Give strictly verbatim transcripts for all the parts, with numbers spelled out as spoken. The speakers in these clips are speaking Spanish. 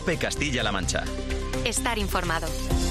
COPE Castilla-La Mancha. Estar informado.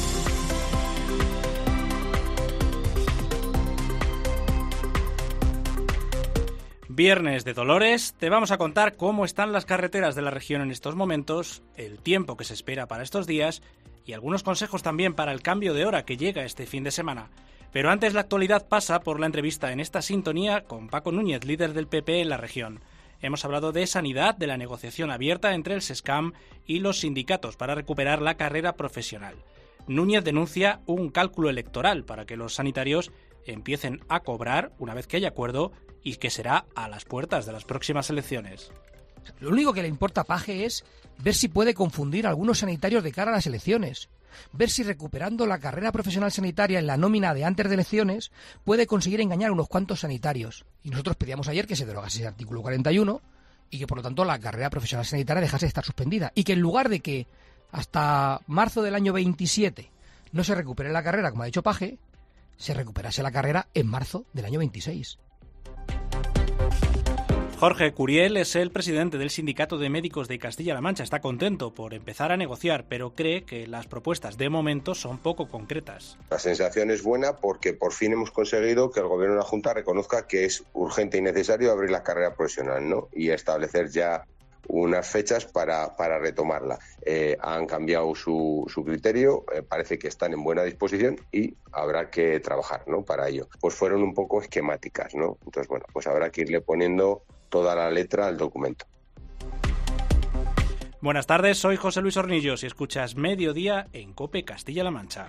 Viernes de Dolores, te vamos a contar cómo están las carreteras de la región en estos momentos, el tiempo que se espera para estos días y algunos consejos también para el cambio de hora que llega este fin de semana. Pero antes la actualidad pasa por la entrevista en esta sintonía con Paco Núñez, líder del P P en la región. Hemos hablado de sanidad, de la negociación abierta entre el SESCAM y los sindicatos para recuperar la carrera profesional. Núñez denuncia un cálculo electoral para que los sanitarios empiecen a cobrar una vez que haya acuerdo y que será a las puertas de las próximas elecciones. Lo único que le importa a Paje es ver si puede confundir a algunos sanitarios de cara a las elecciones. Ver si recuperando la carrera profesional sanitaria en la nómina de antes de elecciones puede conseguir engañar a unos cuantos sanitarios. Y nosotros pedíamos ayer que se derogase ese artículo cuarenta y uno y que por lo tanto la carrera profesional sanitaria dejase de estar suspendida. Y que en lugar de que hasta marzo del año veintisiete no se recupere la carrera, como ha dicho Paje, se recuperase la carrera en marzo del año veintiséis. Jorge Curiel es el presidente del Sindicato de Médicos de Castilla-La Mancha. Está contento por empezar a negociar, pero cree que las propuestas de momento son poco concretas. La sensación es buena porque por fin hemos conseguido que el Gobierno de la Junta reconozca que es urgente y necesario abrir la carrera profesional, ¿no? Y establecer ya unas fechas para, para retomarla. Eh, han cambiado su, su criterio, eh, parece que están en buena disposición y habrá que trabajar, ¿no? Para ello. Pues fueron un poco esquemáticas, ¿no? Entonces, bueno, pues habrá que irle poniendo toda la letra al documento. Buenas tardes, soy José Luis Hornillos y escuchas Mediodía en COPE Castilla-La Mancha.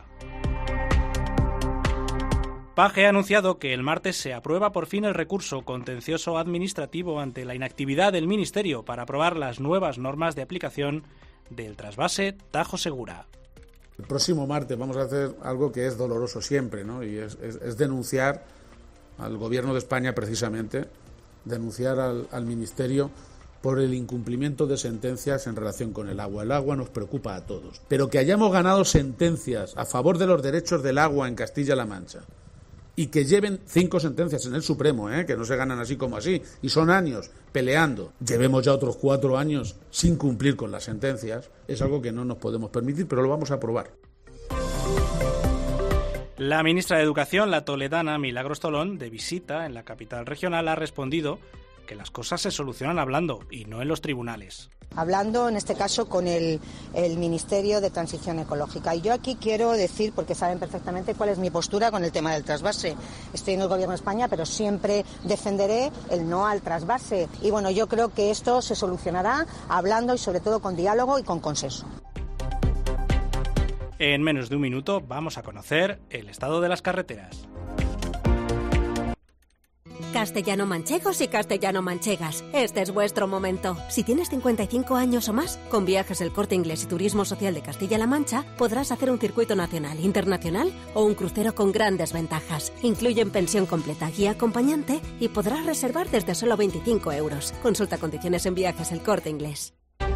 Paje ha anunciado que el martes se aprueba por fin el recurso contencioso administrativo ante la inactividad del Ministerio para aprobar las nuevas normas de aplicación del trasvase Tajo Segura. El próximo martes vamos a hacer algo que es doloroso siempre, ¿no? Y es, es, es denunciar al Gobierno de España precisamente, denunciar al, al Ministerio por el incumplimiento de sentencias en relación con el agua. El agua nos preocupa a todos. Pero que hayamos ganado sentencias a favor de los derechos del agua en Castilla-La Mancha y que lleven cinco sentencias en el Supremo, ¿eh? Que no se ganan así como así, y son años peleando, llevemos ya otros cuatro años sin cumplir con las sentencias, es algo que no nos podemos permitir, pero lo vamos a aprobar. La ministra de Educación, la toledana Milagros Tolón, de visita en la capital regional, ha respondido que las cosas se solucionan hablando y no en los tribunales. Hablando, en este caso, con el, el Ministerio de Transición Ecológica. Y yo aquí quiero decir, porque saben perfectamente cuál es mi postura con el tema del trasvase. Estoy en el Gobierno de España, pero siempre defenderé el no al trasvase. Y bueno, yo creo que esto se solucionará hablando y sobre todo con diálogo y con consenso. En menos de un minuto vamos a conocer el estado de las carreteras. Castellano-manchegos y castellano-manchegas, este es vuestro momento. Si tienes cincuenta y cinco años o más, con Viajes El Corte Inglés y Turismo Social de Castilla-La Mancha podrás hacer un circuito nacional, internacional o un crucero con grandes ventajas. Incluyen pensión completa, guía acompañante y podrás reservar desde solo veinticinco euros. Consulta condiciones en Viajes El Corte Inglés.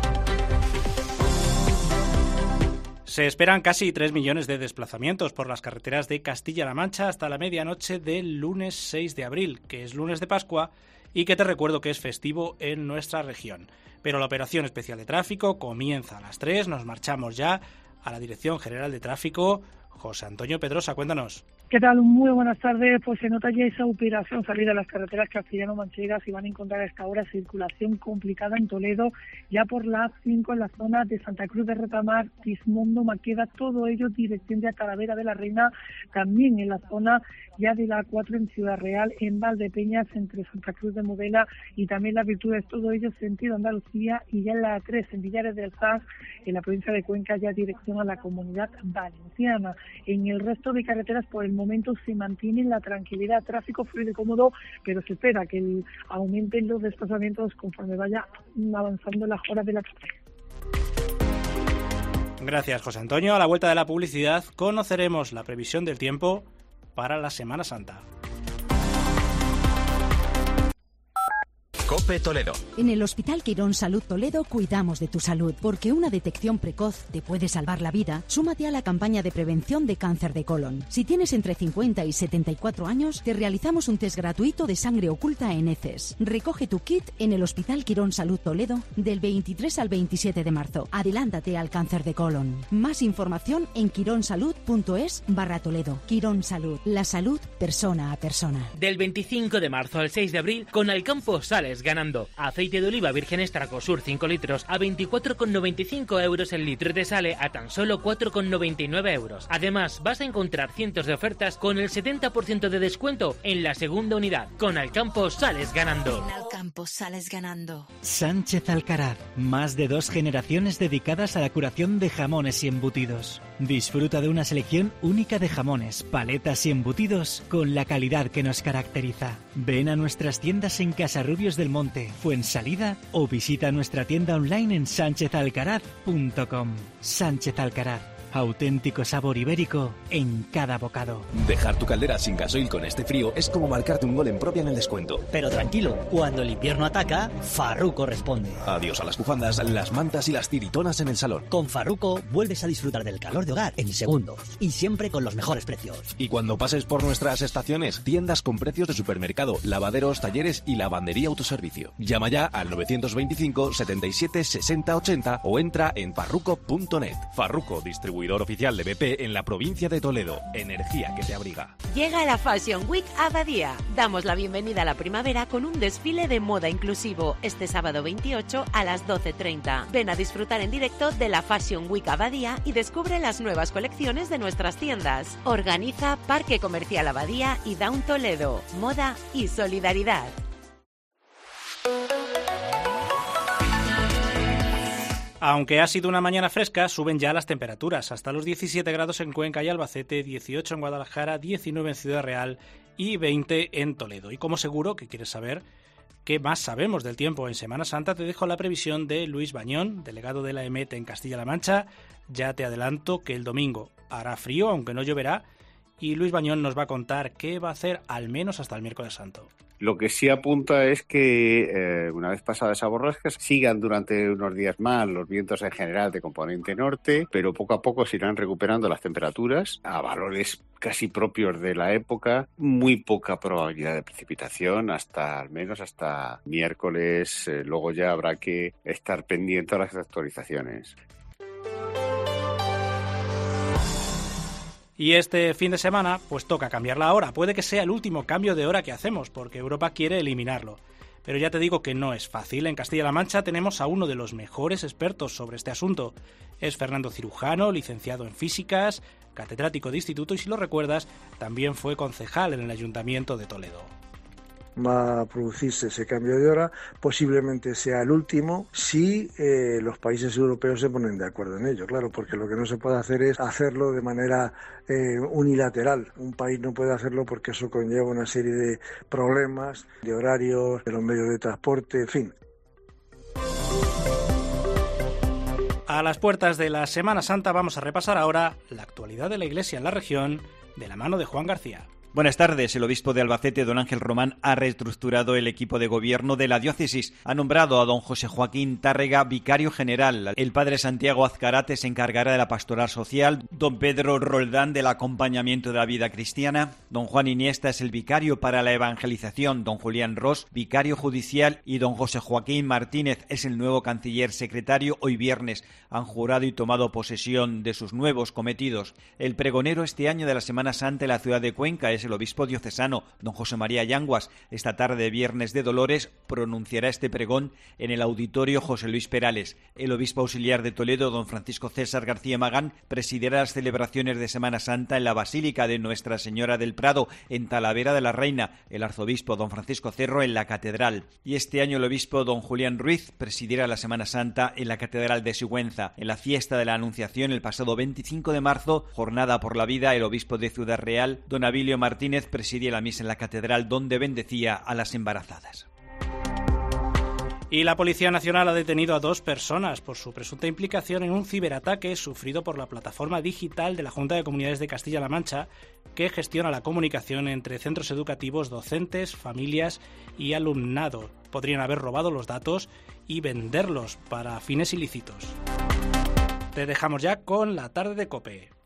Se esperan casi tres millones de desplazamientos por las carreteras de Castilla-La Mancha hasta la medianoche del lunes seis de abril, que es lunes de Pascua y que te recuerdo que es festivo en nuestra región. Pero la operación especial de tráfico comienza a las tres, nos marchamos ya a la Dirección General de Tráfico. José Antonio Pedrosa, cuéntanos. ¿Qué tal? Muy buenas tardes. Pues se nota ya esa operación salida de las carreteras castellano-manchegas y van a encontrar a esta hora circulación complicada en Toledo, ya por la A cinco en la zona de Santa Cruz de Retamar, Tismondo, Maqueda, todo ello dirección de Talavera de la Reina, también en la zona ya de la A cuatro en Ciudad Real, en Valdepeñas, entre Santa Cruz de Modela y también Las Virtudes, todo ello sentido Andalucía, y ya en la A tres en Villares del Saz, en la provincia de Cuenca, ya dirección a la Comunidad Valenciana. En el resto de carreteras, por el momento se mantiene la tranquilidad, tráfico fluido y cómodo, pero se espera que el, aumenten los desplazamientos conforme vaya avanzando las horas de la tarde. Gracias, José Antonio. A la vuelta de la publicidad conoceremos la previsión del tiempo para la Semana Santa. COPE Toledo. En el Hospital Quirón Salud Toledo cuidamos de tu salud, porque una detección precoz te puede salvar la vida. Súmate a la campaña de prevención de cáncer de colon. Si tienes entre cincuenta y setenta y cuatro años, te realizamos un test gratuito de sangre oculta en heces. Recoge tu kit en el Hospital Quirón Salud Toledo del veintitrés al veintisiete de marzo. Adelántate al cáncer de colon. Más información en quironsalud.es barra Toledo. Quirón Salud. La salud persona a persona. Del veinticinco de marzo al seis de abril, con Alcampo sales ganando. Aceite de oliva virgen extra Cosur cinco litros a veinticuatro con noventa y cinco euros el litro y te sale a tan solo cuatro con noventa y nueve euros. Además, vas a encontrar cientos de ofertas con el setenta por ciento de descuento en la segunda unidad. Con Alcampo sales ganando. En Alcampo sales ganando. Sánchez Alcaraz. Más de dos generaciones dedicadas a la curación de jamones y embutidos. Disfruta de una selección única de jamones, paletas y embutidos con la calidad que nos caracteriza. Ven a nuestras tiendas en Casarrubios del Monte, Fuensalida o visita nuestra tienda online en sánchez alcaraz punto com. Sánchez Alcaraz. Auténtico sabor ibérico en cada bocado. Dejar tu caldera sin gasoil con este frío es como marcarte un gol en propia en el descuento. Pero tranquilo, cuando el invierno ataca, Farruko responde. Adiós a las bufandas, las mantas y las tiritonas en el salón. Con Farruko vuelves a disfrutar del calor de hogar en segundos y siempre con los mejores precios. Y cuando pases por nuestras estaciones, tiendas con precios de supermercado, lavaderos, talleres y lavandería autoservicio. Llama ya al novecientos veinticinco setenta y siete sesenta ochenta o entra en farruko punto net. Farruko, distribuidor oficial de B P en la provincia de Toledo. Energía que te abriga. Llega la Fashion Week Abadía. Damos la bienvenida a la primavera con un desfile de moda inclusivo este sábado veintiocho a las doce treinta. Ven a disfrutar en directo de la Fashion Week Abadía y descubre las nuevas colecciones de nuestras tiendas. Organiza Parque Comercial Abadía y Down Toledo. Moda y solidaridad. Aunque ha sido una mañana fresca, suben ya las temperaturas, hasta los diecisiete grados en Cuenca y Albacete, dieciocho en Guadalajara, diecinueve en Ciudad Real y veinte en Toledo. Y como seguro que quieres saber qué más sabemos del tiempo en Semana Santa, te dejo la previsión de Luis Bañón, delegado de la E M E T en Castilla-La Mancha. Ya te adelanto que el domingo hará frío, aunque no lloverá, y Luis Bañón nos va a contar qué va a hacer al menos hasta el miércoles santo. Lo que sí apunta es que eh, una vez pasada esa borrasca sigan durante unos días más los vientos en general de componente norte, pero poco a poco se irán recuperando las temperaturas a valores casi propios de la época. Muy poca probabilidad de precipitación hasta al menos hasta miércoles. Eh, luego ya habrá que estar pendiente a las actualizaciones. Y este fin de semana, pues toca cambiar la hora. Puede que sea el último cambio de hora que hacemos, porque Europa quiere eliminarlo. Pero ya te digo que no es fácil. En Castilla-La Mancha tenemos a uno de los mejores expertos sobre este asunto. Es Fernando Cirujano, licenciado en físicas, catedrático de instituto y, si lo recuerdas, también fue concejal en el Ayuntamiento de Toledo. Va a producirse ese cambio de hora, posiblemente sea el último si eh, los países europeos se ponen de acuerdo en ello, claro, porque lo que no se puede hacer es hacerlo de manera eh, unilateral. Un país no puede hacerlo porque eso conlleva una serie de problemas, de horarios, de los medios de transporte, en fin. A las puertas de la Semana Santa vamos a repasar ahora la actualidad de la Iglesia en la región de la mano de Juan García. Buenas tardes. El obispo de Albacete, don Ángel Román, ha reestructurado el equipo de gobierno de la diócesis. Ha nombrado a don José Joaquín Tárrega vicario general. El padre Santiago Azcarate se encargará de la pastoral social. Don Pedro Roldán del acompañamiento de la vida cristiana. Don Juan Iniesta es el vicario para la evangelización. Don Julián Ros, vicario judicial. Y don José Joaquín Martínez es el nuevo canciller secretario. Hoy viernes han jurado y tomado posesión de sus nuevos cometidos. El pregonero este año de la Semana Santa en la ciudad de Cuenca es el obispo diocesano, don José María Yanguas. Esta tarde, viernes de Dolores, pronunciará este pregón en el auditorio José Luis Perales. El obispo auxiliar de Toledo, don Francisco César García Magán, presidirá las celebraciones de Semana Santa en la Basílica de Nuestra Señora del Prado, en Talavera de la Reina. El arzobispo, don Francisco Cerro, en la Catedral. Y este año el obispo, don Julián Ruiz, presidirá la Semana Santa en la Catedral de Sigüenza. En la fiesta de la Anunciación, el pasado veinticinco de marzo, jornada por la vida, el obispo de Ciudad Real, don Abilio Martínez, presidía la misa en la catedral donde bendecía a las embarazadas. Y la Policía Nacional ha detenido a dos personas por su presunta implicación en un ciberataque sufrido por la plataforma digital de la Junta de Comunidades de Castilla-La Mancha, que gestiona la comunicación entre centros educativos, docentes, familias y alumnado. Podrían haber robado los datos y venderlos para fines ilícitos. Te dejamos ya con la tarde de COPE.